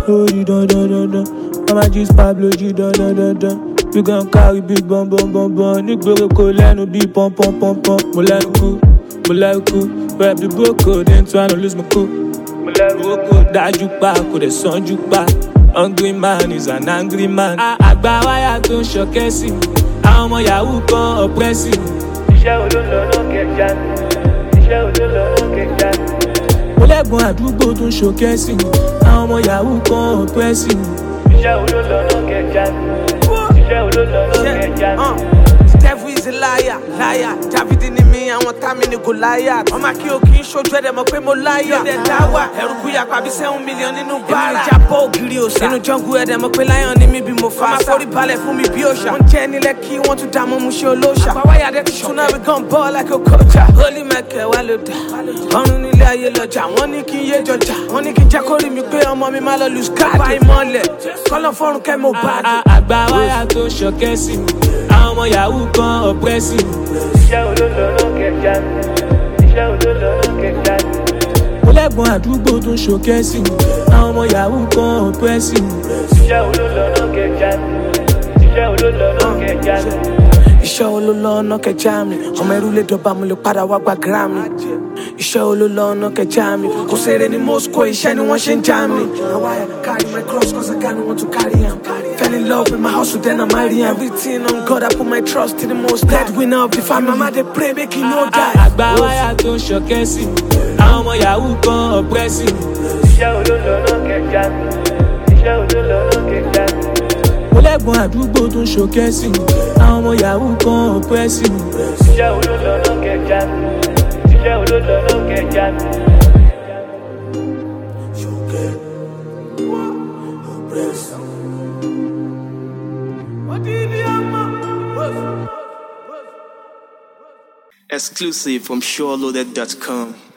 Oh, you dun. Mama just Pablo, you dun. We gon' carry big bum. Nígboro kò lẹ́nu bí pom. Mo lẹ́nu kú. Rap the boko, then tryna lose my cool. Mo lẹ́nu kú. Dájú pa, kò dẹ̀ sanjú pa. Hungry man is an angry man. Àgbà wáyà tó ń ṣọ̀kẹ́ sí mi. Àwọn ọmọ yahoo kan ọ̀pẹ́sì mi. Iṣẹ́ olólọ́nà kẹjà ni. Mo lẹ́gbọ̀n àdúgbò tó ń ṣọ̀kẹ́ sí mi. Àwọn ọmọ yahoo kan ọ̀pẹ́sì mi. Iṣẹ́ olólọ́nà kẹjà ni. Devil is a liar. David ni mi, àwọn tàmí ni Goliath. Ọmọ kí o kì í ṣojú ẹ̀dẹ̀ mọ̀ pé mo láyà. Ẹ̀dẹ̀ dáwà, ẹ̀rù kúyà pàbí 7 million nínú bára. Èmi jábọ̀ ògiri òsà. Inú jungle ẹ̀dẹ̀ mọ̀ pé lion ni mi bí mo fa. Ọmọ forí balẹ̀ fún mi bí òòṣà. Wọ́n jẹ́ nílẹ̀ kí wọ́n tún dá mọ́ mu ṣe olóòṣà. Àbáwáyà dẹ́ ti ṣúná we gon ball like a coacher. Holy Michael wà ló dà. Ọ̀run nílé ayé lọ́jà. Wọ́n ní kí n yé jọjà. Wọ́n ní kí n jẹ́ kó rí mi pé ọmọ mi má lọ lose card. Bá ìmọ̀lẹ̀, kọ́lọ́ fọ́run kẹ́ mo bá dùn. Àgbà wáyà tó ń ṣọ̀kẹ́ sí mi. Àwọn ọmọ yahoo kan ọ̀pẹ́sì mi. Iṣẹ́ olólọ́nà kẹjà ni. Mo lẹ́gbọ̀n àdúgbò tó ń ṣọ̀kẹ́ sí mi. Àwọn ọmọ yahoo kan ọ̀pẹ́sì mi. Iṣẹ́ olólọ́nà kẹjà ni. Iṣẹ́ olólọ́nà kẹjà mi. Ọmọ ẹrú lè dọ̀bà mo lè padà wá gba Grammy. Iṣẹ́ olólọ́nà kẹjà mi. Kò ṣeré ní Moscow, iṣẹ́ ni wọ́n ṣe ń já mi. Now I carry my cross cause I got no one to carry him. Fell in love with my hustle, then I marry him. Everything on God, I put my trust in the most. Dead winner of the family. Mama, they pray, make him no die. Àgbà wáyà tó ń ṣọ̀kẹ́ sí mi. Àwọn ọmọ yahoo kan ọ̀pẹ́sì mi. Iṣẹ́ olólọ́nà kẹjà ni. Mo lẹ́gbọ̀n àdúgbò tó ń ṣọ̀kẹ́ sí mi. Àwọn ọmọ yahoo kan ọ̀pẹ́sì mi. Iṣẹ́ olólọ́nà kẹjà ni. Exclusive from SureLoaded.com.